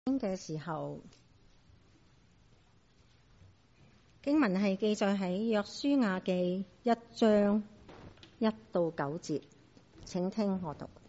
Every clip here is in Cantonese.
嘅時候，經文係記載喺約書亞記1章1到9節，請聽我讀。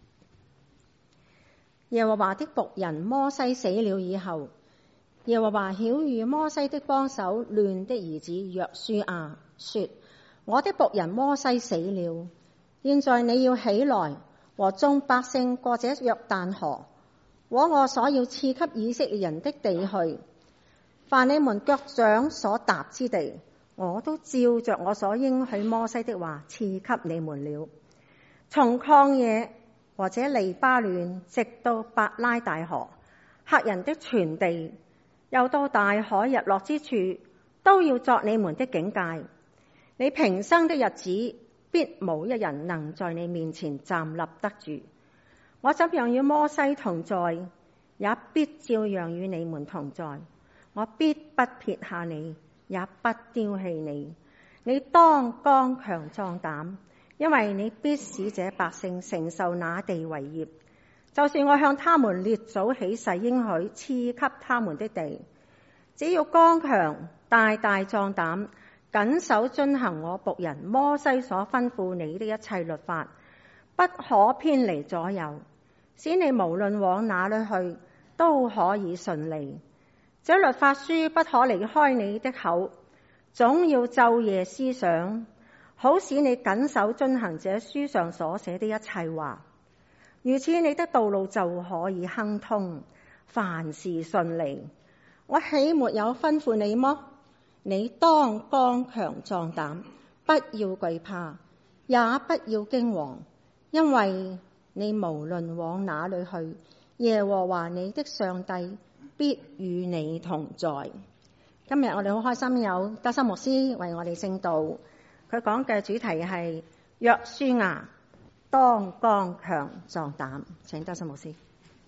耶和華的僕人摩西死了以後，耶和華曉諭摩西的幫手嫩的兒子約書亞說：我的僕人摩西死了，現在你要起來，和眾百姓過這約旦河，往我所要賜給以色列人的地去。凡你們腳掌所踏之地，我都照着我所應許摩西的話賜給你們了。從曠野或者黎巴嫩直到伯拉大河，赫人的全地，又到大海日落之處，都要作你們的境界。你平生的日子，必無一人能在你面前站立得住。我怎樣與摩西同在，也必照樣與你們同在。我必不撇下你，也不丟棄你。你當剛強壯膽，因為你必使這百姓承受那地為業，就是我向他們列祖起誓應許賜給他們的地。只要剛強大大壯膽，謹守遵行我僕人摩西所吩咐你的一切律法，不可偏離左右，使你無論往哪裏去都可以順利。這律法書不可離開你的口，總要晝夜思想，好使你謹守遵行這書上所寫的一切話。如此，你的道路就可以亨通，凡事順利。我豈沒有吩咐你麼？你當剛強壯膽，不要懼怕，也不要驚惶，因為你無論往哪裏去，耶和華你的上帝必與你同在。今日我哋好開心有德森牧師為我哋證道，佢講嘅主題係約書亞當剛強壯膽。請德森牧師。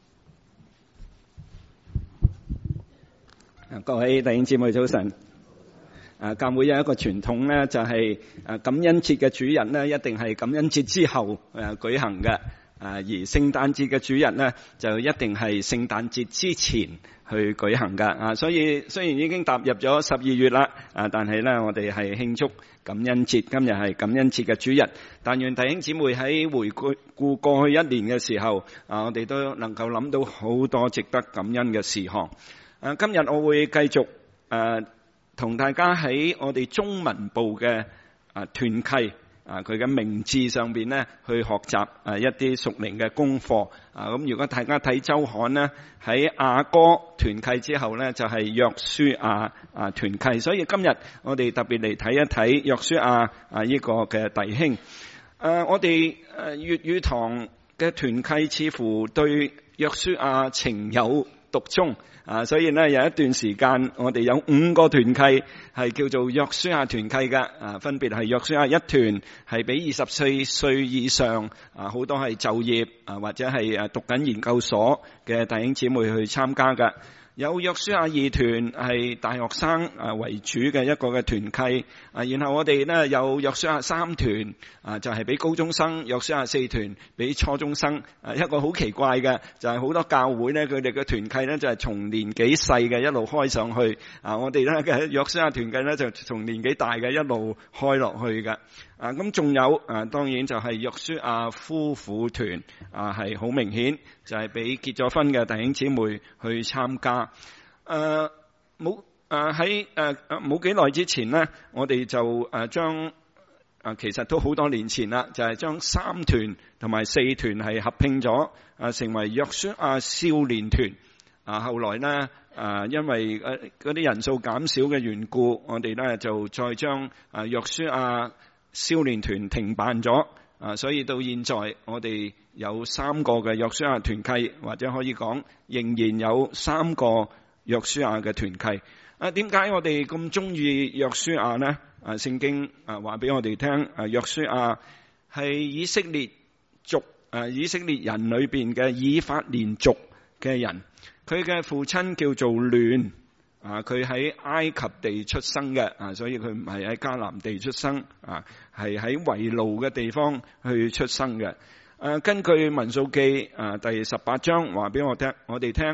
各位弟兄姊妹早晨。教會有一個傳統咧，就係感恩節嘅主日咧，一定係感恩節之後舉行嘅。而聖誕節嘅主日咧，就一定係聖誕節之前去舉行㗎。所以雖然已經踏入咗12月啦，但係咧我哋係慶祝感恩節，今日係感恩節嘅主日。但願弟兄姊妹喺回顧過去一年嘅時候，我哋都能夠諗到好多值得感恩嘅事項。今日我會繼續同大家喺我哋中文部嘅團契佢嘅名字上邊咧去學習一啲屬靈嘅功課。咁如果大家睇周刊咧，喺雅歌團契之後咧就係約書亞團契，所以今日我哋特別嚟睇一睇約書亞呢個嘅弟兄。我哋粵語堂嘅團契似乎對約書亞情有獨鍾。所以咧有一段時間我哋有5個團契係叫做約書亞團契嘅，分別係約書亞一團係俾24歲以上好多係就業或者係讀緊研究所嘅弟兄姊妹去參加嘅。有約書亞二團係大學生為主嘅一個嘅團契，然後我哋咧有約書亞三團就係俾高中生，約書亞四團俾初中生。一個好奇怪嘅就係好多教會咧佢哋嘅團契咧就係從年紀細嘅一路開上去，我哋咧嘅約書亞團契咧就從年紀大嘅一路開落去嘅。咁仲有當然就係約書亞夫婦團，係好明顯就係俾結咗婚嘅弟兄姊妹去參加。喺冇幾耐之前呢，我哋就將其實都好多年前啦，就係將3團同埋4團係合併咗，成為約書亞少年團。後來呢，因為嗰啲人數減少嘅緣故，我哋呢就再將約書亞少年團停辦咗。所以到現在我哋有3個嘅約書亞團契，或者可以講仍然有3個約書亞嘅團契。點解我哋咁中意約書亞呢？聖經話俾我哋聽，約書亞係以色列族以色列人裏邊嘅以法蓮族嘅人。佢嘅父親叫做嫩，佢喺埃及地出生嘅，所以佢唔係喺迦南地出生，係喺為奴嘅地方去出生嘅。根據民數記第18章話俾我哋聽，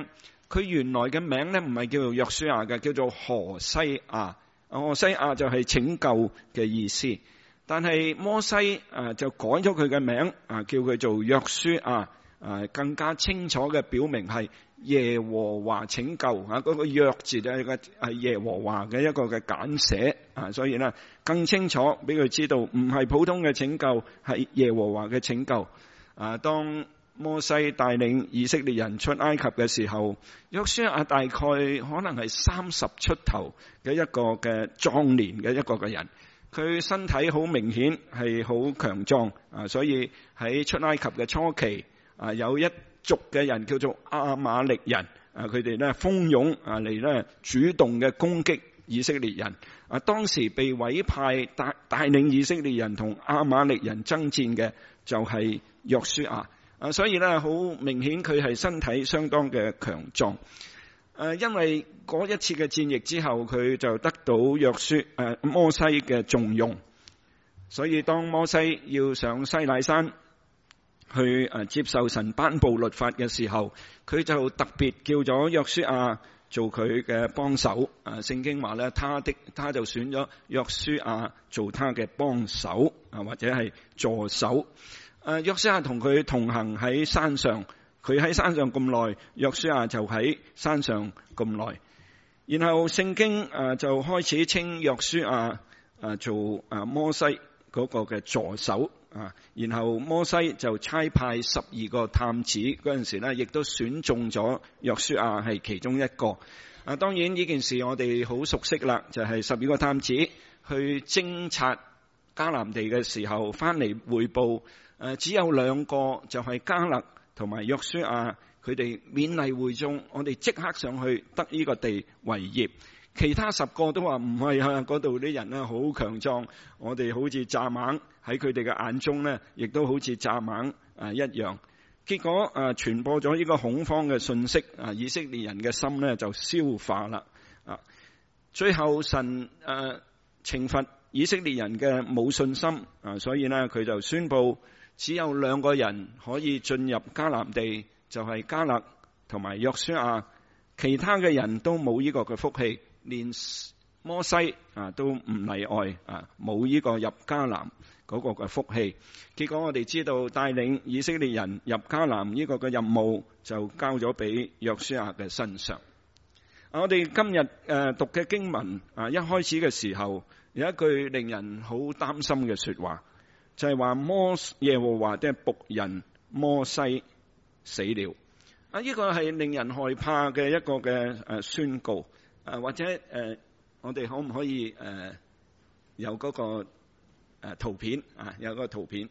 佢原來嘅名咧唔係叫做約書亞嘅，叫做何西亞。何西亞就係拯救嘅意思。但係摩西就改咗佢嘅名叫佢做約書亞，更加清楚嘅表明係耶和華拯救嗰個約字咧係耶和華嘅一個嘅簡寫所以呢更清楚俾佢知道唔係普通嘅拯救，係耶和華嘅拯救。當摩西帶領以色列人出埃及嘅時候，約書亞大概可能係30出頭嘅一個嘅壯年嘅一個嘅人，佢身體好明顯係好強壯所以喺出埃及嘅初期有一族嘅人叫做亞瑪力人佢哋咧蜂擁嚟咧主動嘅攻擊以色列人當時被委派帶領以色列人同亞瑪力人爭戰嘅就係約書亞所以咧好明顯佢係身體相當嘅強壯因為嗰一次嘅戰役之後，佢就得到摩西嘅重用，所以當摩西要上西乃山去接受神頒布律法嘅時候，佢就特別叫咗約書亞做佢嘅幫手聖經話咧，他就選咗約書亞做他嘅幫手或者係助手。約書亞同佢同行喺山上，佢喺山上咁耐，約書亞就喺山上咁耐。然後聖經就開始稱約書亞做摩西嗰個嘅助手然後摩西就差派12個探子，嗰陣時咧亦都選中咗約書亞係其中一個。當然呢件事我哋好熟悉啦，就係12個探子去偵察迦南地嘅時候翻嚟匯報只有2個就係迦勒同埋約書亞，佢哋勉勵會眾，我哋即刻上去得呢個地為業。其他10個都話唔係嗰度啲人好強壯，我哋好似蚱蜢，喺佢哋嘅眼中呢亦都好似蚱蜢一樣。結果傳播咗呢個恐慌嘅信息以色列人嘅心呢就消化啦最後神懲罰以色列人嘅冇信心所以呢佢就宣布只有2個人可以進入迦南地，就係迦勒同埋約書亞，其他嘅人都冇呢個嘅福氣，連摩西都唔例外冇呢個入迦南嗰個嘅福氣。結果我哋知道帶領以色列人入迦南呢個嘅任務就交咗俾約書亞嘅身上。我哋今日讀嘅經文一開始嘅時候有一句令人好擔心嘅說話，就係話耶和華的僕人摩西死了。呢個係令人害怕嘅一個嘅宣告或者我哋可唔可以有嗰個圖片有個圖片。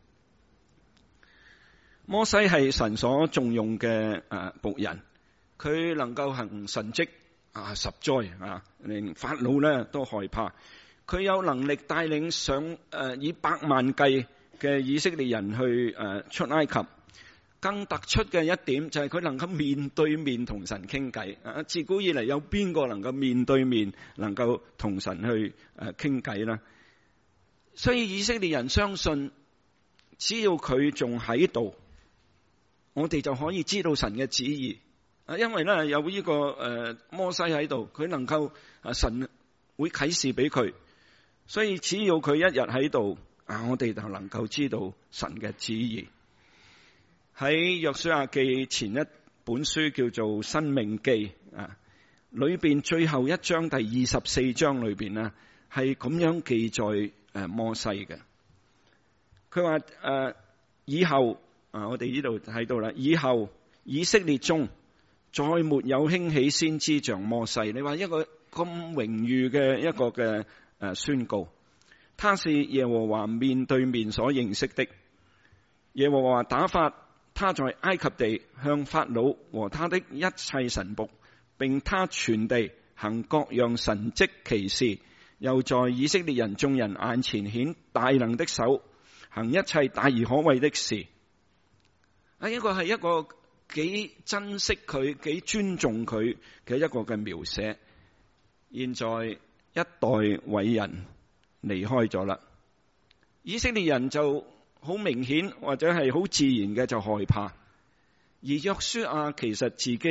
摩西係神所重用嘅僕人，佢能夠行神蹟實在令法老咧都害怕。佢有能力帶領以百萬計嘅以色列人去出埃及。更突出嘅一點就係佢能夠面對面同神傾偈。自古以嚟有邊個能夠面對面能夠同神去傾偈呢？所以以色列人相信，只要佢仲喺度，我哋就可以知道神嘅旨意。因為咧有呢個摩西喺度，佢能夠神會啟示俾佢，所以只要佢一日喺度我哋就能夠知道神嘅旨意。喺約書亞記前一本書叫做申命記裏邊最後一章第24章裏邊係咁樣記載摩西嘅。佢話以後我哋呢度睇到啦，以後以色列中再沒有興起先知像摩西。你話一個咁榮譽嘅一個嘅宣告，他是耶和華面對面所認識的。耶和華打發他在埃及地向法老和他的一切臣僕，並他全地行各樣神蹟奇事，又在以色列人眾人眼前顯大能的手，行一切大而可畏的事。呢個係一個幾珍惜佢、幾尊重佢嘅一個嘅描寫。現在一代偉人離開咗啦，以色列人就好明顯或者係好自然嘅就害怕，而約書亞其實自己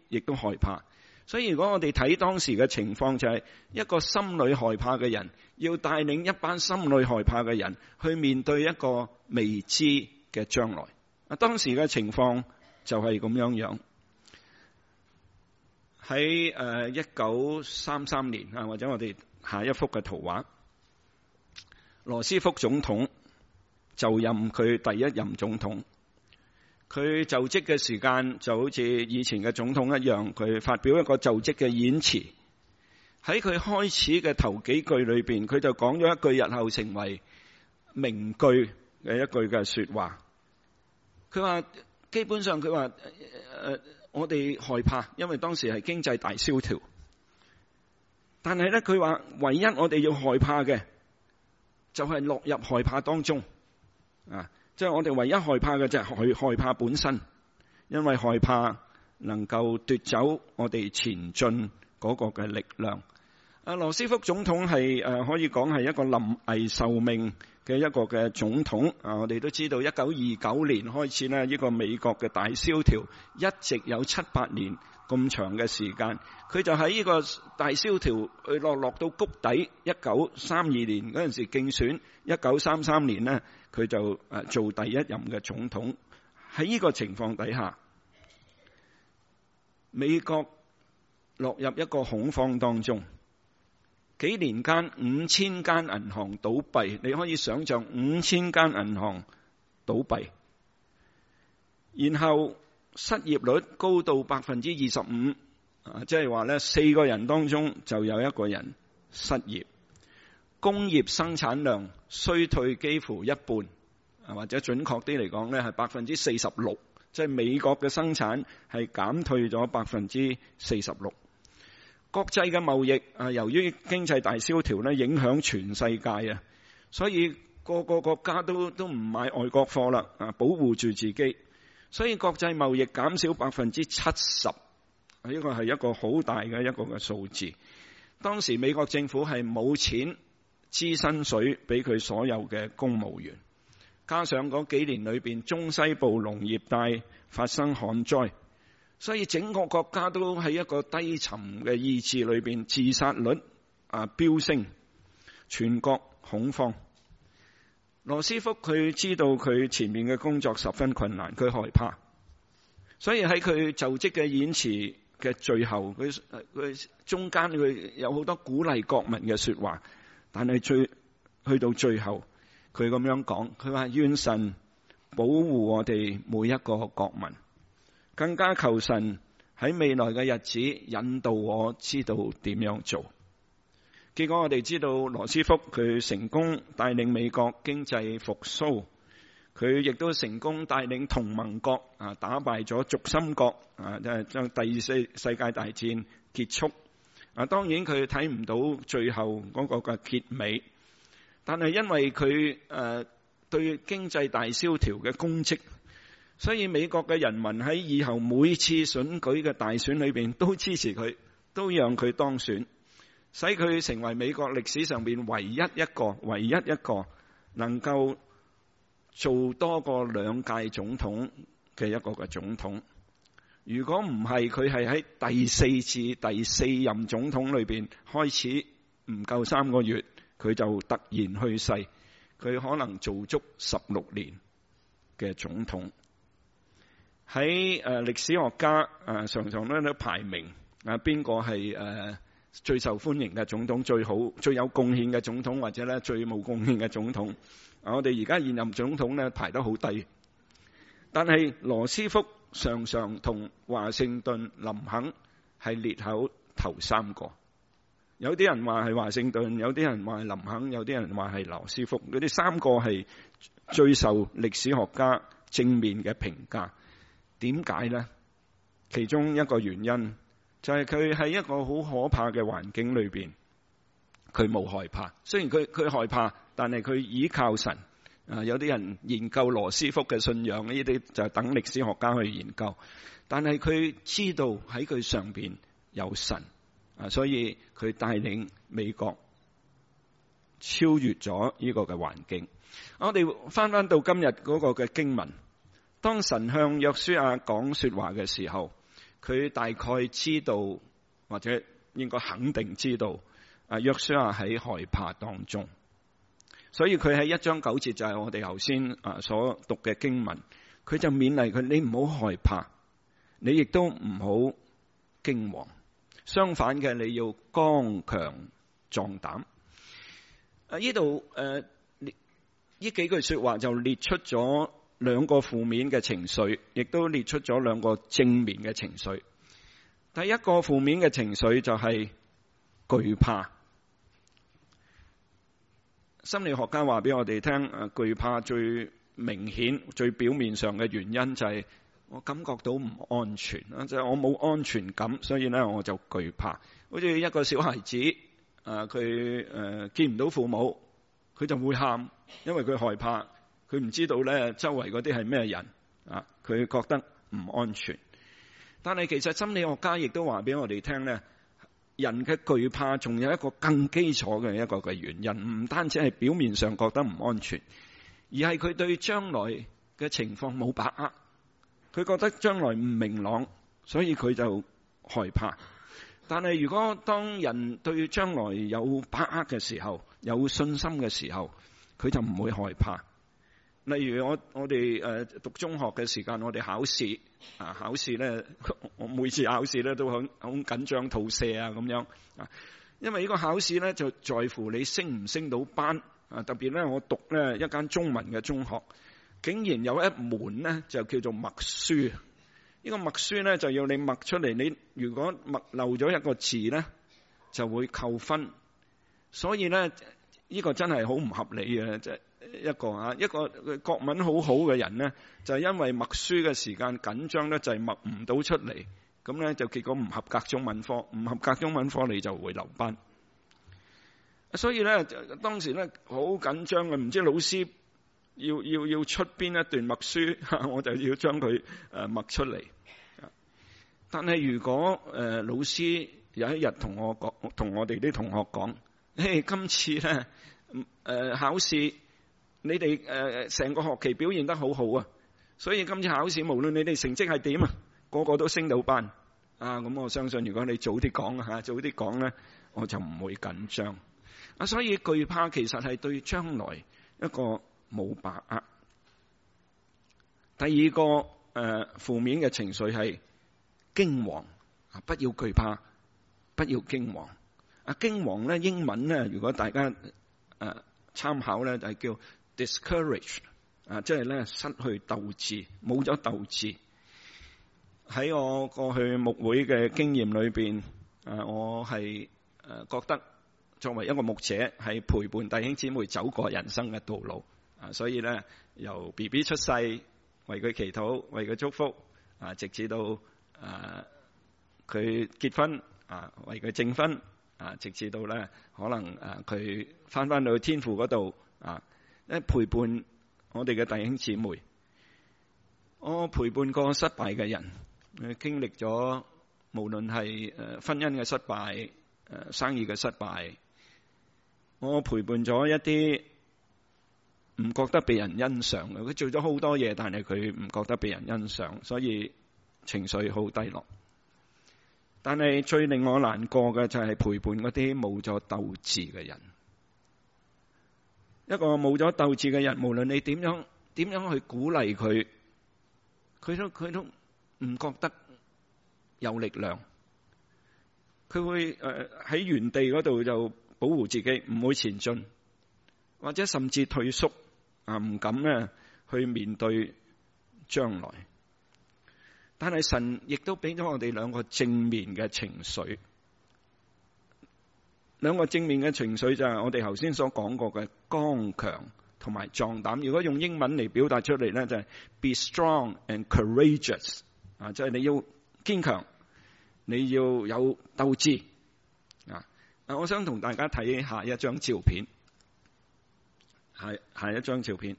亦都害怕。所以如果我哋睇當時嘅情況，就係一個心裏害怕嘅人，要帶領一班心裏害怕嘅人去面對一個未知嘅將來。當時嘅情況就係咁樣。喺1933年啊，或者我哋下一幅嘅圖畫，羅斯福總統就任佢第一任總統。佢就職嘅時間就好似以前嘅總統一樣，佢發表一個就職嘅演辭。喺佢開始嘅頭幾句裏邊，佢就講咗一句日後成為名句嘅一句嘅說話。佢話基本上佢話我哋害怕，因為當時係經濟大蕭條。但係咧，佢話唯一我哋要害怕嘅就係落入害怕當中啊！即係我哋唯一害怕嘅就係害怕本身，因為害怕能夠奪走我哋前進嗰個嘅力量。羅斯福總統係可以講係一個臨危受命嘅一個嘅總統。我哋都知道1929年開始呢，呢個美國嘅大蕭條一直有7-8年咁長嘅時間。佢就喺呢個大蕭條落到谷底，1932年嗰陣時競選，1933年呢佢就做第一任嘅總統。喺呢個情況底下，美國落入一個恐慌當中。幾年間5000間銀行倒閉，你可以想象5000間銀行倒閉，然後失業率高到25%，即係話咧4個人當中就有1個人失業。工業生產量衰退幾乎一半，或者準確啲嚟講咧係46%，即係美國嘅生產係減退咗46%。國際嘅貿易由於經濟大蕭條咧，影響全世界啊，所以個個國家都唔買外國貨啦，保護住自己，所以國際貿易減少70%，呢個係一個好大嘅一個嘅數字。當時美國政府係冇錢支薪水俾佢所有嘅公務員，加上嗰幾年裏邊中西部農業帶發生旱災。所以整個國家都喺一個低沉嘅意志裏邊，自殺率飆升，全國恐慌。羅斯福佢知道佢前面嘅工作十分困難，佢害怕，所以喺佢就職嘅演辭嘅最後，佢中間佢有好多鼓勵國民嘅說話，但係去到最後，佢咁樣講，佢話願神保護我哋每一個國民。更加求神喺未來嘅日子引導我知道點樣做。結果我哋知道羅斯福佢成功帶領美國經濟復甦，佢亦都成功帶領同盟國打敗咗軸心國將第二次世界大戰結束。當然佢睇唔到最後嗰個嘅結尾，但係因為佢對經濟大蕭條嘅功績，所以美國嘅人民喺以後每次選舉嘅大選裏邊都支持佢，都讓佢當選，使佢成為美國歷史上邊唯一一個能夠做多過2屆總統嘅一個嘅總統。如果唔係佢係喺第4次第4任總統裏邊開始唔夠3個月，佢就突然去世，佢可能做足16年嘅總統。喺歷史學家常常都排名邊個係最受歡迎嘅總統，最好最有貢獻嘅總統，或者咧最冇貢獻嘅總統。我哋而家現任總統咧排得好低，但係羅斯福常常同華盛頓、林肯係列口頭3個。有啲人話係華盛頓，有啲人話係林肯，有啲人話係羅斯福。嗰啲3個係最受歷史學家正面嘅評價。點解呢？其中一個原因就係佢喺一個好可怕嘅環境裏邊，佢冇害怕。雖然佢害怕，但係佢倚靠神。有啲人研究羅斯福嘅信仰，呢啲就等歷史學家去研究。但係佢知道喺佢上邊有神，所以佢帶領美國超越咗呢個嘅環境。我哋翻到今日嗰個嘅經文。當神向約書亞講說話嘅時候， 佢大概知道或者應該肯定知道約書亞喺害怕當中，所以佢喺1章9節就係我哋頭先所讀嘅經文，佢就勉勵佢：你唔好害怕，你亦都唔好驚惶，相反嘅你要剛強壯膽。呢度呢幾句說話就列出咗2個負面嘅情緒，亦都列出咗2個正面嘅情緒。第一個負面嘅情緒就係懼怕。心理學家話俾我哋聽，懼怕最明顯、最表面上嘅原因就係我感覺到唔安全，就係我冇安全感，所以咧我就懼怕。好似一個小孩子，佢見唔到父母，佢就會喊，因為佢害怕，佢唔知道咧周圍嗰啲係咩人，佢覺得唔安全。但係其實心理學家亦都話俾我哋聽咧，人嘅懼怕仲有一個更基礎嘅一個嘅原因，唔單止係表面上覺得唔安全，而係佢對將來嘅情況冇把握，佢覺得將來唔明朗，所以佢就害怕。但係如果當人對將來有把握嘅時候，有信心嘅時候，佢就唔會害怕。例如我哋讀中學嘅時間，我哋考試咧，我每次考試咧都好緊張吐瀉咁樣因為呢個考試咧就在乎你升唔升到班特別咧我讀咧一間中文嘅中學，竟然有一門咧就叫做默書。呢個默書咧就要你默出嚟，你如果默漏咗一個字咧就會扣分，所以咧呢個真係好唔合理嘅，即係一個國文好好嘅人咧，就係因為默書嘅時間緊張咧，就係默唔到出嚟，咁咧就結果唔合格中文科，唔合格中文科你就會留班。所以咧當時咧好緊張嘅，唔知老師要出邊一段默書，我就要將佢默出嚟。但係如果老師有一日同我哋啲同學講，今次咧考試你哋成個學期表現得好好啊，所以今次考試無論你哋成績係點個個都升到班咁我相信如果你早啲講咧，我就唔會緊張所以懼怕其實係對將來一個冇把握。第二個負面嘅情緒係驚惶不要懼怕，不要驚惶驚惶咧英文咧，如果大家參考咧就係叫 discourage 即係咧失去鬥志，冇咗鬥志。喺我過去牧會嘅經驗裏邊我係覺得作為一個牧者係陪伴弟兄姊妹走過人生嘅道路所以咧由 BB 出世為佢祈禱，為佢祝福直至到佢結婚為佢證婚直至到咧可能佢翻到天父嗰度陪伴我哋嘅弟兄姊妹。我陪伴過失敗嘅人，經歷咗無論係婚姻嘅失敗生意嘅失敗，我陪伴咗一啲唔覺得被人欣賞嘅，佢做咗好多嘢，但係佢唔覺得被人欣賞，所以情緒好低落。但係最令我難過嘅就係陪伴嗰啲冇咗鬥志嘅人。一個冇咗鬥志嘅人，無論你點樣去鼓勵佢，佢都唔覺得有力量。佢會喺原地嗰度就保護自己，唔會前進，或者甚至退縮唔敢咧去面對將來。但係神亦都俾咗我哋兩個正面嘅情緒，兩個正面嘅情緒就係我哋頭先所講過嘅剛強同埋壯膽。如果用英文嚟表達出嚟咧，就係 be strong and courageous 即係你要堅強，你要有鬥志我想同大家睇下一張照片，下一張照片。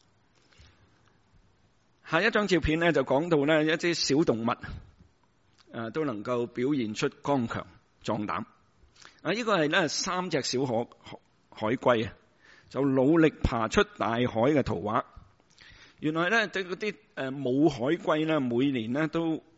下一張照片咧就講到咧一啲小動物都能夠表現出剛強壯膽呢個係咧3隻小海龜就努力爬出大海嘅圖畫。原來咧對嗰啲母海龜咧每年咧都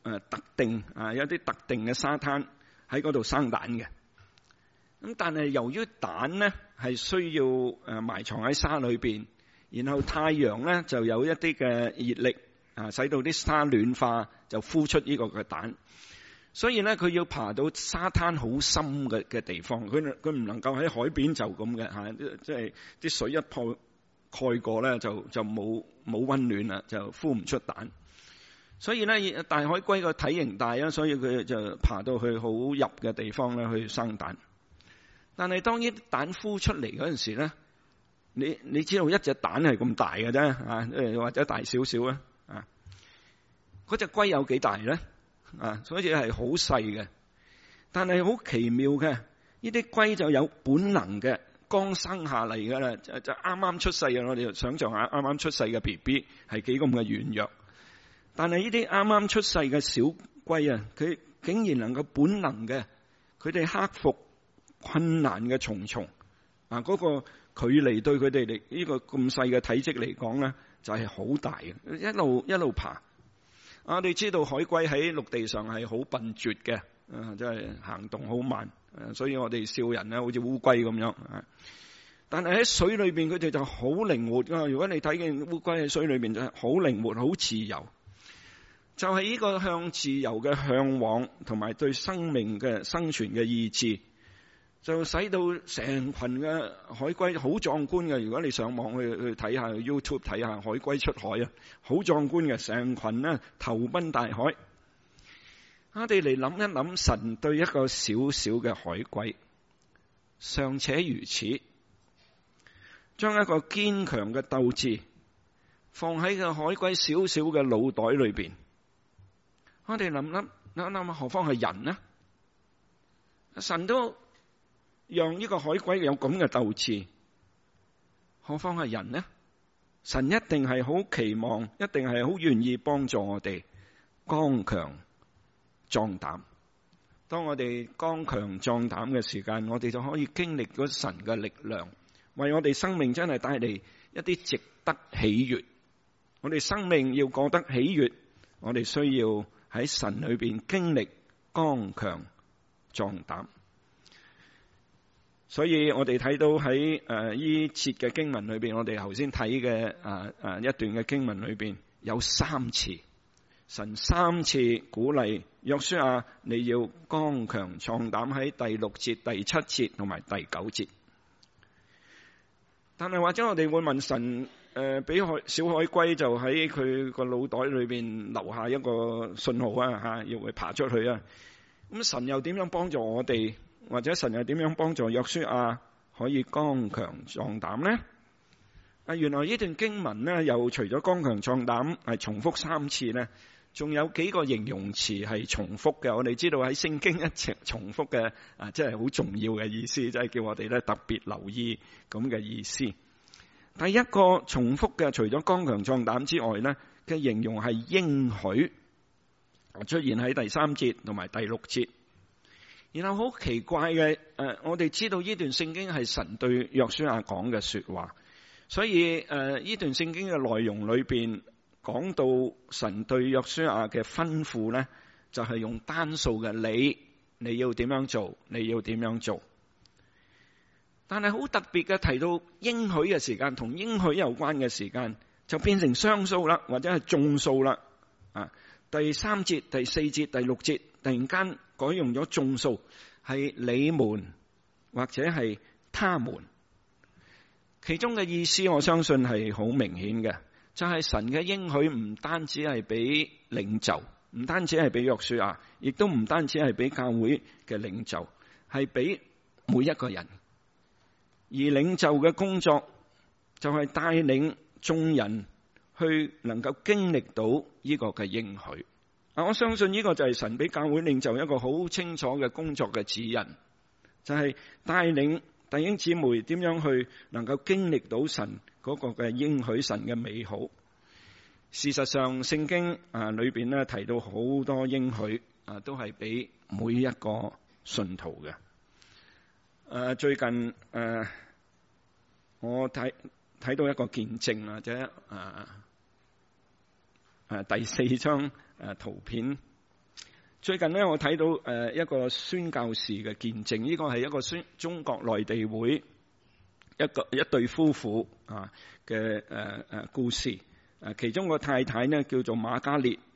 特定有啲特定嘅沙灘喺嗰度生蛋嘅。咁但係由於蛋咧係需要埋藏喺沙裏邊，然後太陽咧就有一啲嘅熱力使到啲沙暖化，就孵出呢個嘅蛋。所以咧佢要爬到沙灘好深嘅地方，佢唔能夠喺海邊就咁嘅即係啲水一蓋過咧就冇溫暖啦，就孵唔出蛋。所以咧大海龜個體型大啊，所以佢就爬到去好入嘅地方咧去生蛋。但係當呢啲蛋孵出嚟嗰陣時咧，你知道一隻蛋係咁大嘅啫或者大少少咧嗰隻龜有幾大咧所以係好細嘅。但係好奇妙嘅，呢啲龜就有本能嘅，剛生下嚟噶啦，就啱啱出世嘅。我哋想象下啱啱出世嘅 BB 係幾咁嘅軟弱，但係呢啲啱啱出世嘅小龜佢竟然能夠本能嘅，佢哋克服困難嘅重重嗰個距離對佢哋嚟呢個咁細嘅體積嚟講咧，就係好大嘅，一路爬。我哋知道海龜喺陸地上係好笨拙嘅，即係行動好慢，所以我哋笑人咧好似烏龜咁樣。但係喺水裏邊佢哋就好靈活㗎。如果你睇見烏龜喺水裏邊就係好靈活、好自由，就係呢個向自由嘅向往同埋對生命嘅生存嘅意志，就使到成群嘅海龜好壯觀嘅。如果你上網去睇下 YouTube 睇下海龜出海好壯觀嘅，成群咧投奔大海。我哋嚟諗一諗，神對一個小小嘅海龜尚且如此，將一個堅強嘅鬥志放喺個海龜小小嘅腦袋裏邊。我哋諗，何況係人呢？神都讓呢個海龜有咁嘅鬥志，何況係人呢？神一定係好期望，一定係好願意幫助我哋剛強壯膽。當我哋剛強壯膽嘅時間，我哋就可以經歷咗神嘅力量，為我哋生命真係帶嚟一啲值得喜悅。我哋生命要過得喜悅，我哋需要喺神裏邊經歷剛強壯膽。所以我哋睇到喺呢節嘅經文裏邊，我哋頭先睇嘅一段嘅經文裏邊有3次，神3次鼓勵約書亞你要剛強壯膽，喺第6節、第7節同埋第9節。但係或者我哋會問神，俾小海龜就喺佢個腦袋裏邊留下一個信號要佢爬出去啊。咁神又點樣幫助我哋？或者神又點樣幫助約書亞可以剛強壯膽呢？原來呢段經文呢，又除咗剛強壯膽係重複3次呢，仲有幾個形容詞係重複嘅。我哋知道喺聖經一直重複嘅即係好重要嘅意思，即係叫我哋咧特別留意咁嘅意思。第一個重複嘅，除咗剛強壯膽之外呢嘅形容係應許，出現喺第3節同埋第6節。然後好奇怪嘅，我哋知道呢段聖經係神對約書亞講嘅說話，所以呢段聖經嘅內容裏邊講到神對約書亞嘅吩咐呢，就係用單數嘅你要點樣做，你要點樣做。但係好特別嘅，提到應許嘅時間，同應許有關嘅時間就變成雙數啦，或者係眾數啦。第3節、第4節、第6節突然間改用咗眾數，係你們或者係他們。其中嘅意思我相信係好明顯嘅，就係神嘅應許唔單止係俾領袖，唔單止係俾約書亞，亦都唔單止係俾教會嘅領袖，係俾每一個人。而領袖嘅工作就係帶領眾人去能夠經歷到呢個嘅應許。我相信呢個就係神俾教會領袖一個好清楚嘅工作嘅指引，就係帶領弟兄姊妹點樣去能夠經歷到神嗰個嘅應許，神嘅美好。事實上聖經裏邊咧提到好多應許都係俾每一個信徒嘅。最近我睇到一個見證，或者第4張圖片最近咧，我睇到一個宣教士嘅見證，呢個係一個中國內地會一對夫婦嘅故事。其中個太太呢叫做馬嘉烈，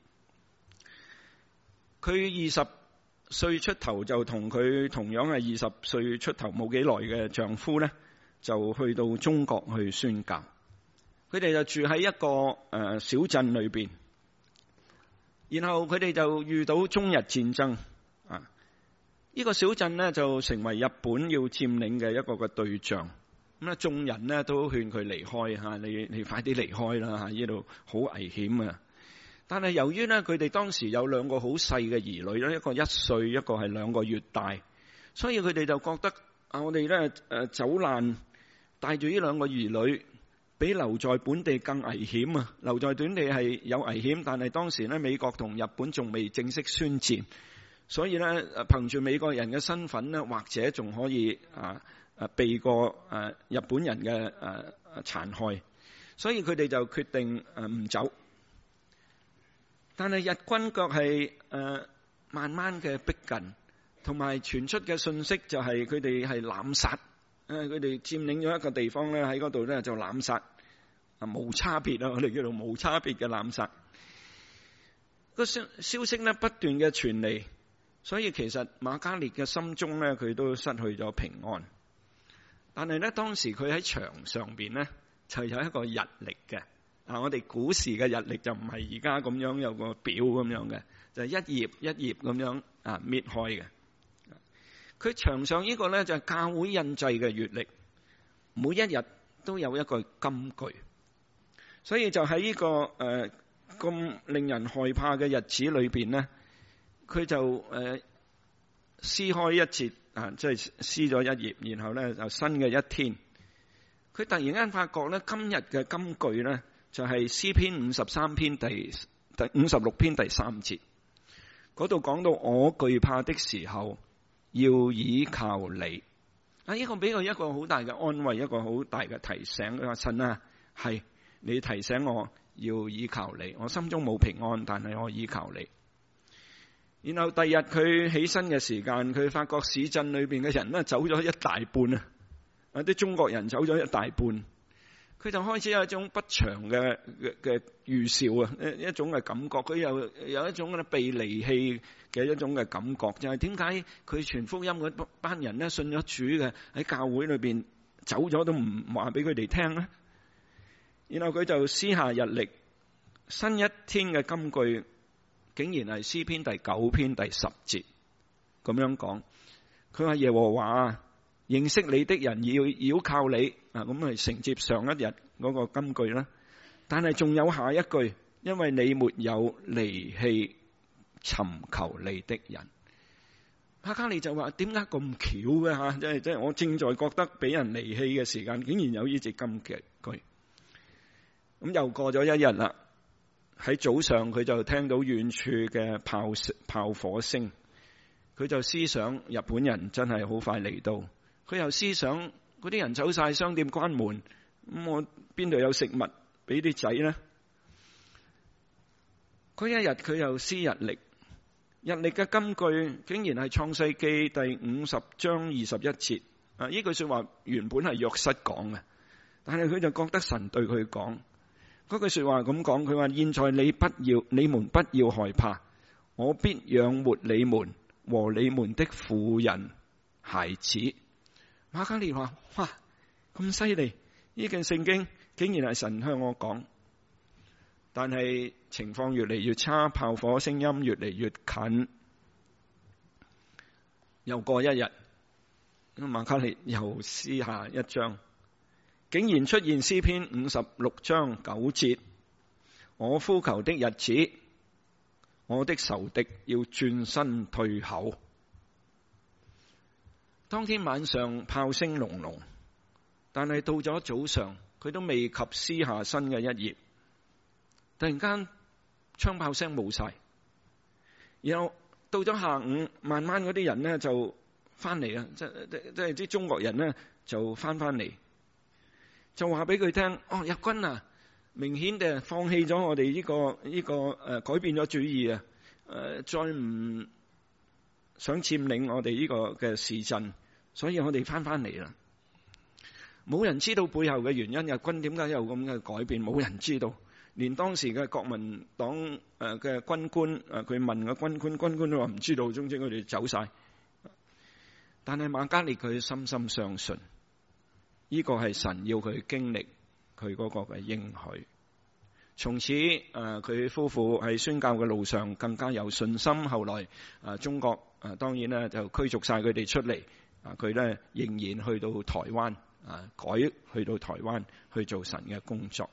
佢20歲出頭就同佢同樣係20歲出頭冇幾耐嘅丈夫呢，就去到中國去宣教。佢哋就住喺一個小鎮裏邊，然後佢哋就遇到中日戰爭呢個小鎮呢就成為日本要佔領嘅一個嘅對象。咁咧，眾人呢都勸佢離開你快啲離開啦，呢度好危險啊！但係由於呢，佢哋當時有兩個好細嘅兒女咧，一個1歲，一個係2個月大，所以佢哋就覺得我哋咧走難，帶住呢2個兒女，比留在本地更危險啊！留在本地係有危險，但係當時咧美國同日本仲未正式宣戰，所以咧憑住美國人嘅身份呢，或者仲可以避過日本人嘅殘害，所以佢哋就決定唔走。但係日軍卻係慢慢嘅逼近，同埋傳出嘅信息就係佢哋係濫殺，佢哋佔領咗一個地方咧，喺嗰度咧就濫殺，無差別我哋叫做無差別嘅濫殺。個消息咧不斷嘅傳嚟，所以其實馬嘉烈嘅心中咧佢都失去咗平安。但係咧，當時佢喺牆上邊咧就有一個日曆嘅。我哋古時嘅日曆就唔係而家咁樣有個表咁樣嘅，就係一頁一頁咁樣搣開嘅。佢牆上呢個咧就係教會印製嘅月曆，每一日都有一個金句，所以就喺呢個咁令人害怕嘅日子裏邊咧，佢就撕開一節。即係撕咗一頁，然後咧就新嘅一天。佢突然間發覺咧，今日嘅金句咧就係詩篇53篇第56篇第3節，嗰度講到我懼怕的時候要倚靠你。呢個俾佢一個好大嘅安慰，一個好大嘅提醒。佢話神啊，係你提醒我要倚靠你，我心中冇平安，但係我倚靠你。然後第二日佢起身嘅時間，佢發覺市鎮裏邊嘅人咧走咗一大半啊！啲中國人走咗一大半，佢就開始有一種不祥嘅預兆啊！一種嘅感覺，佢又有一種被離棄嘅一種嘅感覺，就係點解佢傳福音嗰班人咧信咗主嘅喺教會裏邊走咗都唔話俾佢哋聽咧？然後佢就撕下日曆，新一天嘅金句。竟然係詩篇第9篇第10節咁樣講，佢話耶和華認識你的人要倚靠你咁係承接上一日嗰個金句啦。但係仲有下一句，因為你沒有離棄尋求你的人。馬嘉烈就話點解咁巧嘅即係我正在覺得俾人離棄嘅時間，竟然有呢隻金句。咁又過咗一日啦。喺早上佢就聽到遠處嘅炮火聲，佢就思想日本人真係好快嚟到。佢又思想嗰啲人走晒，商店關門，咁我邊度有食物俾啲仔呢？嗰一日佢又撕日曆，日曆嘅金句竟然係創世記第50章21節。呢句說話原本係約瑟講嘅，但係佢就覺得神對佢講。嗰句說話咁講，佢話現在你們不要害怕，我必養活你們和你們的婦人孩子。馬嘉烈話：哇，咁犀利！呢件聖經竟然係神向我講。但係情況越嚟越差，炮火聲音越嚟越近。又過一日，馬嘉烈又撕下一張。竟然出現詩篇56章9節，我呼求的日子，我的仇敵要轉身退後。當天晚上炮聲隆隆，但係到咗早上，佢都未及撕下新嘅一頁，突然間槍炮聲冇晒，然後到咗下午，慢慢嗰啲人呢就翻嚟啦，即係啲中國人呢就翻嚟。就話俾佢聽，日軍啊，明顯地放棄咗我哋呢個改變咗主意啊！ 再唔想佔領我哋呢個嘅市鎮，所以我哋翻嚟啦。冇人知道背後嘅原因，日軍點解有咁嘅改變，冇人知道。連當時嘅國民黨嘅軍官佢問個軍官都話唔知道，總之佢哋走晒。但係瑪加烈佢深深相信，呢個係神要佢經歷佢嗰個嘅應許。從此佢夫婦喺宣教嘅路上更加有信心。後來中國當然咧就驅逐晒佢哋出嚟，佢咧仍然去到台灣去到台灣去做神嘅工作。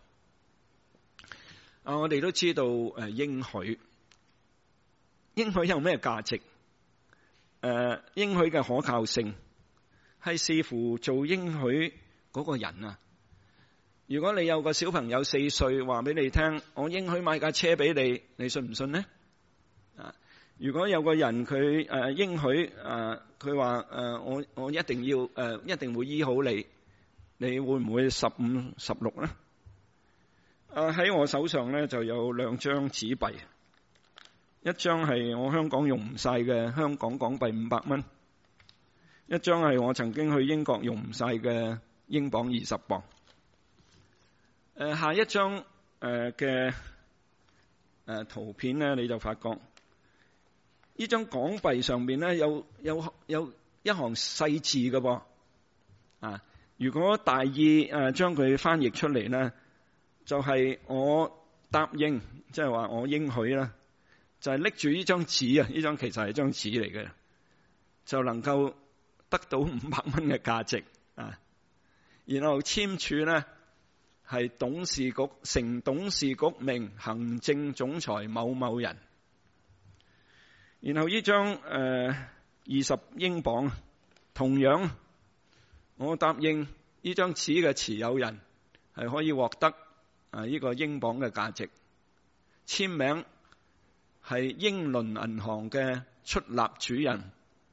我哋都知道應許有咩價值？應許嘅可靠性係視乎做應許嗰個人啊。如果你有個小朋友4歲，話俾你聽，我應許買架車俾你，你信唔信呢？如果有個人佢應許佢話我一定會醫好你，你會唔會15、16呢？喺我手上咧就有2張紙幣，一張係我香港用唔晒嘅香港港幣500蚊，一張係我曾經去英國用唔晒嘅英鎊20磅。下一張嘅圖片咧，你就發覺呢張港幣上面咧有一行細字嘅噃。如果大意將佢翻譯出嚟咧，就係我答應，即係話我應許啦，就係拎住呢張紙啊，呢張其實係張紙嚟嘅，就能夠得到500蚊嘅價值啊。然後簽署咧係成董事局名行政總裁某某人。然後呢張20英鎊，同樣我答應呢張紙嘅持有人係可以獲得呢個英鎊嘅價值。簽名係英倫銀行嘅出納主任，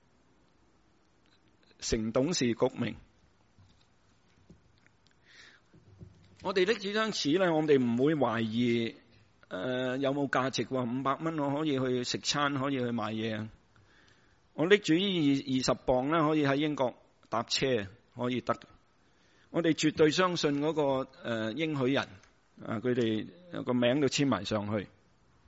成董事局名。我哋拎住張紙咧，我哋唔會懷疑有冇價值喎。500蚊我可以去食餐，可以去買嘢。我拎住呢20磅咧，可以喺英國搭車可以得。我哋絕對相信嗰個應許人，佢哋個名都簽埋上去。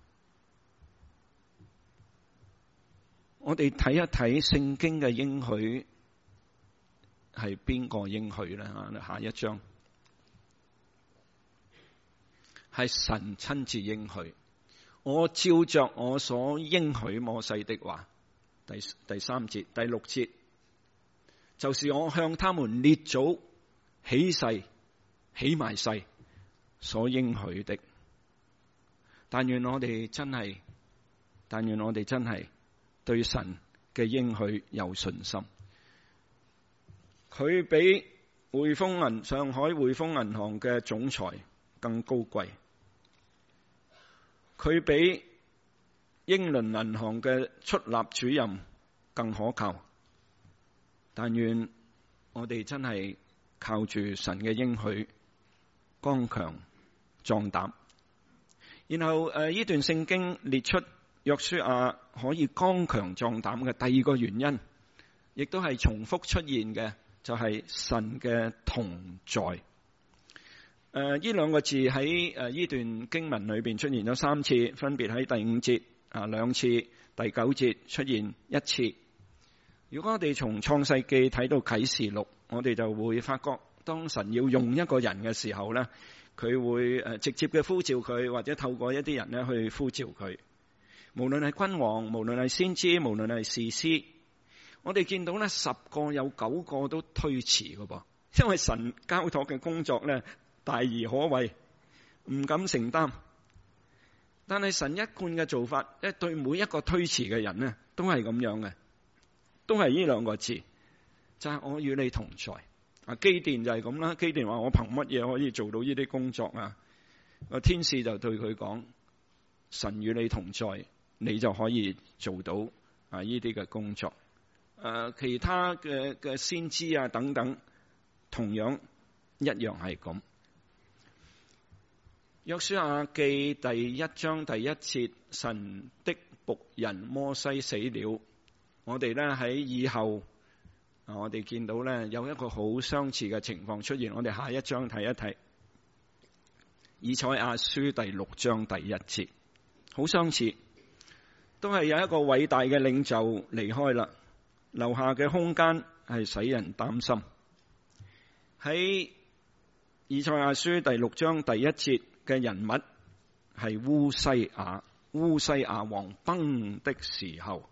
我哋睇一睇聖經嘅應許係邊個應許咧？下一章係神親自應許，我照着我所應許摩西的話，第3節、第6節，就是我向他們列祖起埋誓所應許的。但願我哋真係對神嘅應許有信心。佢比上海匯豐銀行嘅總裁更高貴，佢比英倫銀行嘅出納主任更可靠。但願我哋真係靠住神嘅應許，剛強壯膽。然後呢段聖經列出約書亞可以剛強壯膽嘅第二個原因，亦都係重複出現嘅，就係神嘅同在。呢2個字喺呢段經文裏邊出現咗3次，分別喺第5節2次，第9節出現1次。如果我哋從創世記睇到啟示錄，我哋就會發覺，當神要用一個人嘅時候咧，佢會直接嘅呼召佢，或者透過一啲人咧去呼召佢。無論係君王，無論係先知，無論係士師，我哋見到咧10個有9個都推遲㗎噃，因為神交託嘅工作咧大而可畏，唔敢承擔。但係神一貫嘅做法，對每一個推遲嘅人咧都係咁樣嘅，都係呢2個字，就係我與你同在。基甸就係咁啦，基甸話我憑乜嘢可以做到呢啲工作啊？天使就對佢講，神與你同在，你就可以做到呢啲嘅工作。其他嘅先知啊等等，同樣一樣係咁。約書亞記第1章第1節，神的僕人摩西死了。我哋咧喺以後，我哋見到咧有一個好相似嘅情況出現。我哋下一章睇一睇，以賽亞書第6章第1節，好相似，都係有一個偉大嘅領袖離開啦，留下嘅空間係使人擔心。喺以賽亞書第6章第1節嘅人物係烏西雅，烏西雅王崩的時候。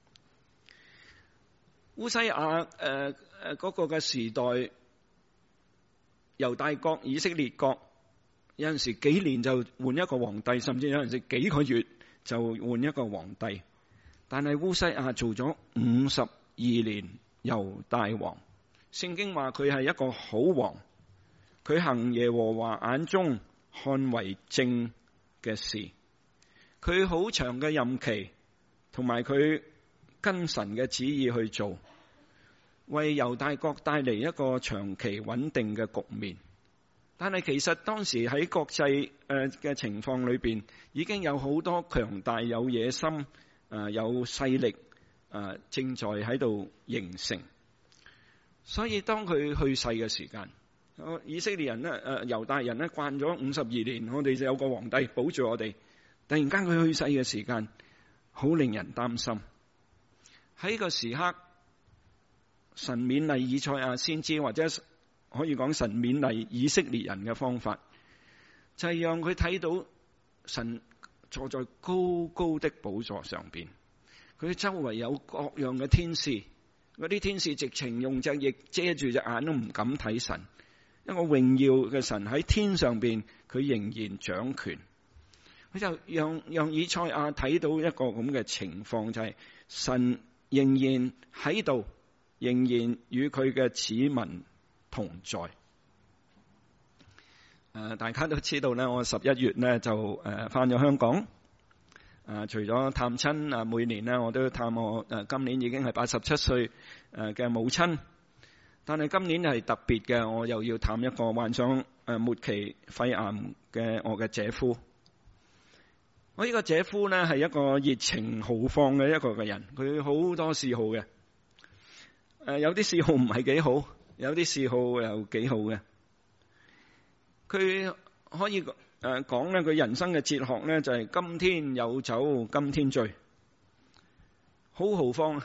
烏西雅嗰個嘅時代，猶大國、以色列國有陣時幾年就換一個皇帝，甚至有陣時幾個月就換一個皇帝。但係烏西雅做咗52年猶大王，聖經話佢係一個好王，佢行耶和華眼中看為正嘅事，佢好長嘅任期，同埋佢跟神嘅旨意去做，為猶大國帶嚟一個長期穩定嘅局面。但係其實當時喺國際嘅情況裏邊，已經有好多強大有野心有勢力正在喺度形成。所以當佢去世嘅時間，以色列人咧猶大人咧慣咗52年，我哋就有個皇帝保住我哋。突然間佢去世嘅時間，好令人擔心。喺個時刻，神勉勵以賽亞先知，或者可以講神勉勵以色列人嘅方法，就係讓佢睇到神坐在高高的寶座上邊，佢周圍有各樣嘅天使，嗰啲天使直情用隻翼遮住隻眼都唔敢睇神。一個榮耀嘅神喺天上邊，佢仍然掌權。佢就讓以賽亞睇到一個咁嘅情況，就係神仍然喺度，仍然與佢嘅子民同在。大家都知道咧，我11月咧就返咗香港。除咗探親，每年咧我都探我今年已經係87歲嘅母親。但係今年係特別嘅，我又要探一個患上末期肺癌嘅我嘅姐夫。我呢個姐夫呢係一個熱情豪放嘅一個嘅人，佢好多嗜好嘅。有啲嗜好唔係幾好，有啲嗜好又幾好嘅。佢可以講咧，佢人生嘅哲學呢就係今天有酒今天醉，好豪放。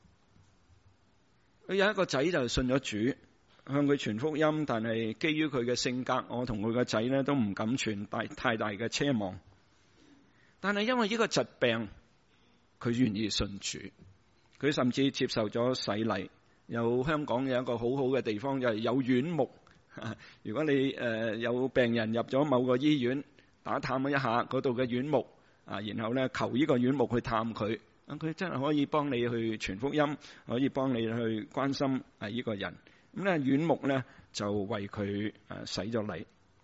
佢有一個仔就信咗主，向佢傳福音，但係基於佢嘅性格，我同佢個仔呢都唔敢傳太大嘅奢望。但係因為呢個疾病，佢願意信主，佢甚至接受咗洗禮。有香港有一個好好嘅地方，就係有院牧。如果你有病人入咗某個醫院，打探一下嗰度嘅院牧，然後咧求呢個院牧去探佢，佢真係可以幫你去傳福音，可以幫你去關心呢個人。咁咧院牧咧就為佢洗咗禮。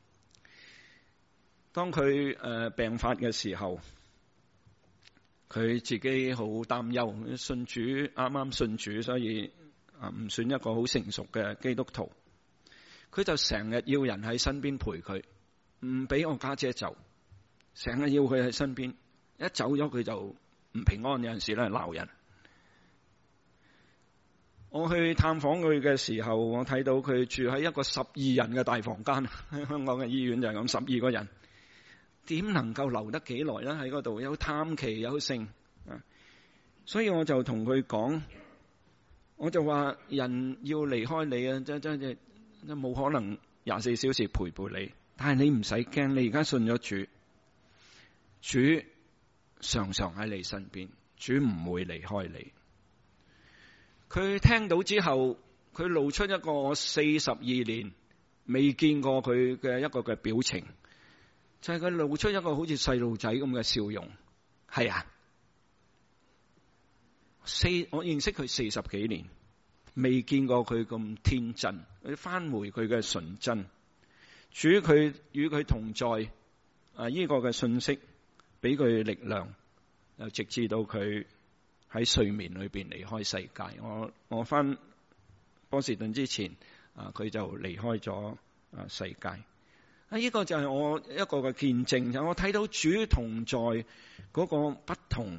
當佢病發嘅時候，佢自己好擔憂，信主啱啱信主，所以唔算一個好成熟嘅基督徒。佢就成日要人喺身邊陪佢，唔俾我家姐走，成日要佢喺身邊。一走咗佢就唔平安，有陣時咧鬧人。我去探訪佢嘅時候，我睇到佢住喺一個12人嘅大房間，香港嘅醫院就係咁12個人。點能夠留得幾耐咧？喺嗰度有探期有剩，所以我就同佢講，我就話人要離開你啊，真係冇可能24小時陪伴你。但係你唔使驚，你而家信咗主，主常常喺你身邊，主唔會離開你。佢聽到之後，佢露出一個我42年未見過佢嘅一個嘅表情。就係佢露出一個好似細路仔咁嘅笑容。係啊，我認識佢40幾年，未見過佢咁天真，佢翻回佢嘅純真。主佢與佢同在，呢個嘅信息俾佢力量，直至到佢喺睡眠裏邊離開世界。我翻波士頓之前，佢就離開咗世界。呢個就係我一個嘅見證，就我睇到主同在嗰個不同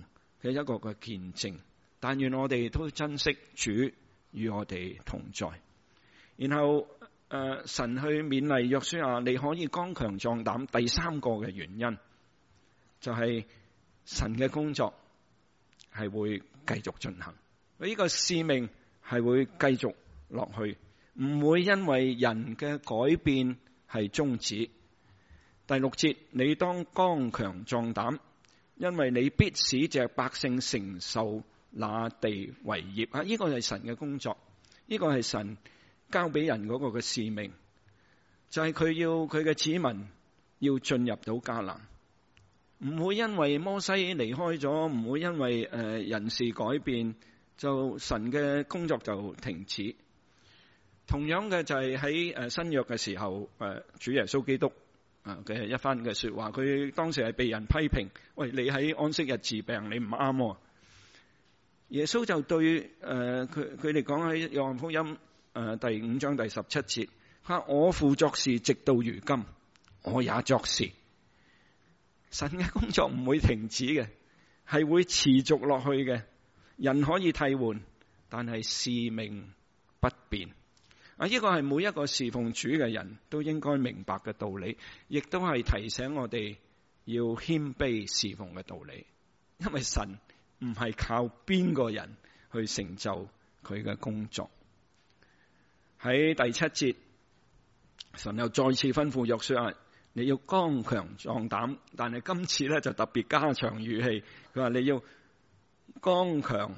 嘅一個嘅見證。但願我哋都珍惜主與我哋同在。然後神去勉勵約書亞，你可以剛強壯膽。第三個嘅原因就係神嘅工作係會繼續進行，呢個使命係會繼續落去，唔會因為人嘅改變係終止。第6節，你當剛強壯膽，因為你必使這百姓承受那地為業。呢個係神嘅工作，呢個係神交俾人嗰個嘅使命，就係佢要佢嘅子民要進入到迦南，唔會因為摩西離開咗，唔會因為人事改變就神嘅工作就停止。同樣嘅就係喺新約嘅時候，主耶穌基督嘅一番嘅說話，佢當時係被人批評，喂，你喺安息日治病，你唔啱喎。耶穌就對佢哋講喺約翰福音第5章第17節，佢話我父作事直到如今，我也作事。神嘅工作唔會停止嘅，係會持續落去嘅。人可以替換，但係使命不變。呢個係每一個侍奉主嘅人都應該明白嘅道理，亦都係提醒我哋要謙卑侍奉嘅道理。因為神唔係靠邊個人去成就佢嘅工作。喺第7節，神又再次吩咐約書亞，你要剛強壯膽，但係今次咧就特別加長語氣，佢話你要剛強，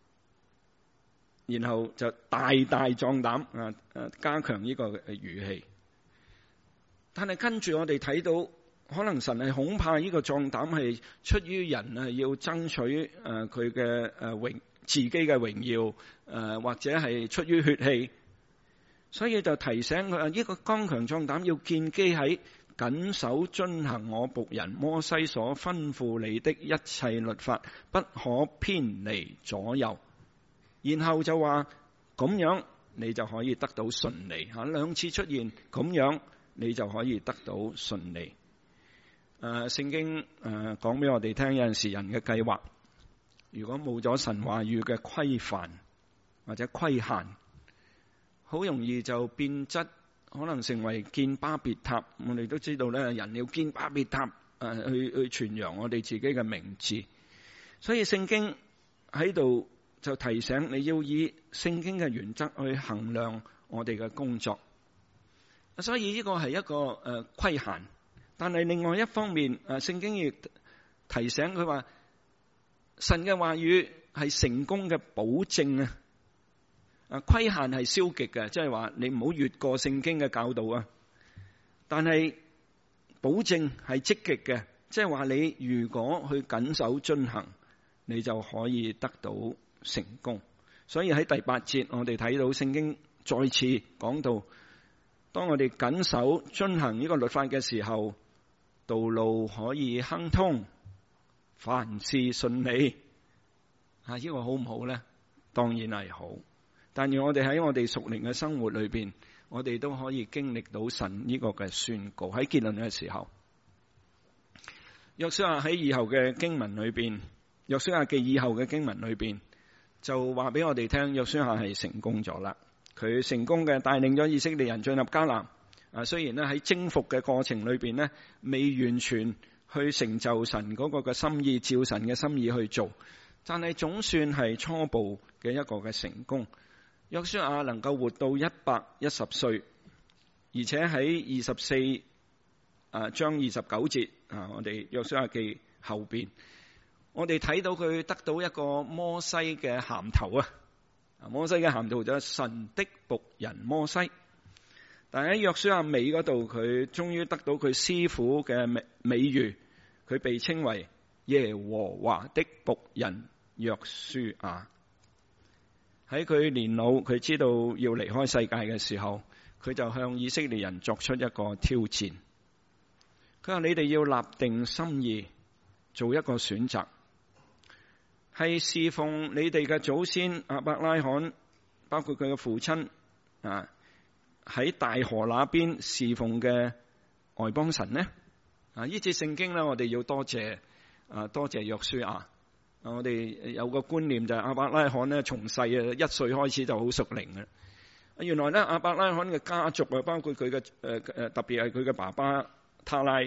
然後就大大壯膽，加強呢個語氣。但係跟住我哋睇到，可能神係恐怕呢個壯膽係出於人要爭取佢嘅自己嘅榮耀，或者係出於血氣，所以就提醒佢呢個剛強壯膽要建基喺謹守遵行我僕人摩西所吩咐你的一切律法，不可偏離左右。然後就話咁樣你就可以得到順利。兩次出現咁樣你就可以得到順利。聖經講俾我哋聽，有陣時人嘅計劃如果冇咗神話語嘅規範或者規限，好容易就變質，可能成為建巴別塔。我哋都知道咧，人要建巴別塔去傳揚我哋自己嘅名字。所以聖經喺度就提醒你要以聖經嘅原則去衡量我哋嘅工作。所以呢個係一個規限，但係另外一方面，聖經亦提醒佢話，神嘅話語係成功嘅保證啊！規限係消極嘅，即係話你唔好越過聖經嘅教導啊。但係保證係積極嘅，即係話你如果去謹守遵行，你就可以得到成功。所以喺第8節，我哋睇到聖經再次講到，當我哋謹守遵行呢個律法嘅時候，道路可以亨通，凡事順利。呢個好唔好呢？當然係好。但願我哋喺我哋屬靈嘅生活裏邊，我哋都可以經歷到神呢個嘅宣告。喺結論嘅時候，約書亞喺以後嘅經文裏邊，約書亞記以後嘅經文裏邊就話俾我哋聽，約書亞係成功咗啦。佢成功嘅帶領咗以色列人進入迦南。雖然咧喺征服嘅過程裏邊咧，未完全去成就神嗰個嘅心意，照神嘅心意去做，但係總算係初步嘅一個嘅成功。約書亞能夠活到110歲，而且喺24章29節我哋約書亞記後邊，我哋睇到佢得到一個摩西嘅銜頭啊！摩西嘅銜頭就係神的僕人摩西。但喺約書亞尾嗰度，佢終於得到佢師傅嘅美譽，佢被稱為耶和華的僕人約書亞。喺佢年老，佢知道要離開世界嘅時候，佢就向以色列人作出一個挑戰。佢話：你哋要立定心意，做一個選擇，係侍奉你哋嘅祖先亞伯拉罕，包括佢嘅父親喺大河那邊侍奉嘅外邦神呢？呢節聖經呢，我哋要多謝約書亞。 我哋有個觀念就係亞伯拉罕咧，從細1歲開始就好屬靈嘅。原來咧，亞伯拉罕嘅家族啊，包括佢嘅特別係佢嘅爸爸他拉，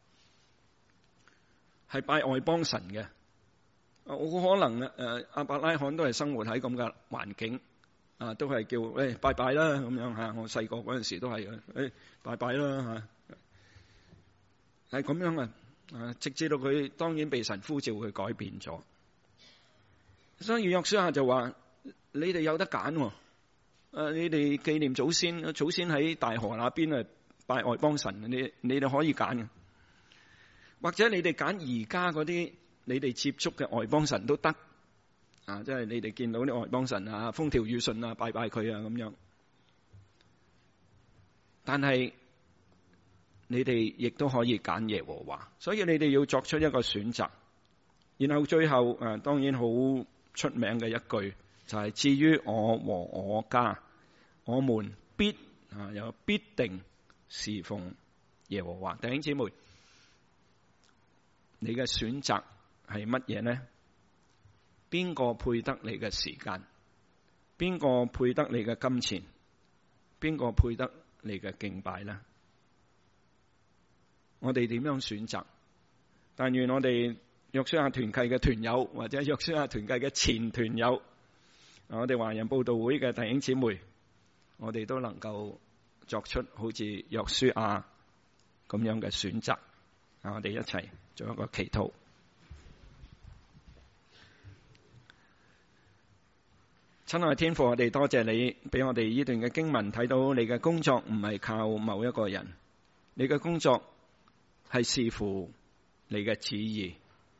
係拜外邦神嘅。好可能亞伯拉罕都係生活喺咁嘅環境，都係叫拜拜啦咁樣嚇。我細個嗰陣時都係拜拜啦嚇，係咁樣啊。直至到佢當然被神呼召，佢改變咗。所以約書亞就話：你哋有得揀喎。你哋紀念祖先，祖先喺大河那邊拜外邦神，你哋可以揀嘅，或者你哋揀而家嗰啲你哋接觸嘅外邦神都得，即係你哋見到啲外邦神啊，風調雨順啊，拜拜佢啊咁樣。但係你哋亦都可以揀耶和華，所以你哋要作出一個選擇。然後最後當然好出名嘅一句就係：至於我和我家，我們有必定侍奉耶和華。弟兄姊妹，你嘅選擇係乜嘢呢？邊個配得你嘅時間？邊個配得你嘅金錢？邊個配得你嘅敬拜呢？我哋點樣選擇？但願我哋約書亞團契嘅團友，或者約書亞團契嘅前團友，我哋華人佈道會嘅弟兄姊妹，我哋都能夠作出好似約書亞咁樣嘅選擇。我哋一齊做一個祈禱。親愛的天父，我哋多謝你俾我哋呢段嘅經文睇到你嘅工作唔係靠某一個人，你嘅工作係視乎你嘅旨意，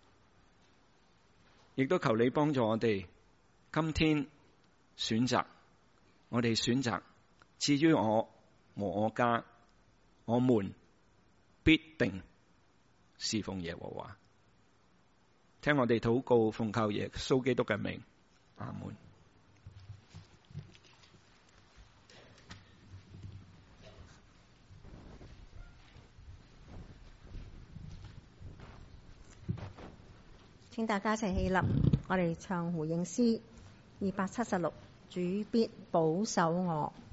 亦都求你幫助我哋今天選擇，我哋選擇，至於我和我家，我們必定侍奉耶和華。聽我哋禱告，奉靠耶穌基督嘅名，阿門。 請大家一齊起立，我哋唱回應詩276，主必保守我。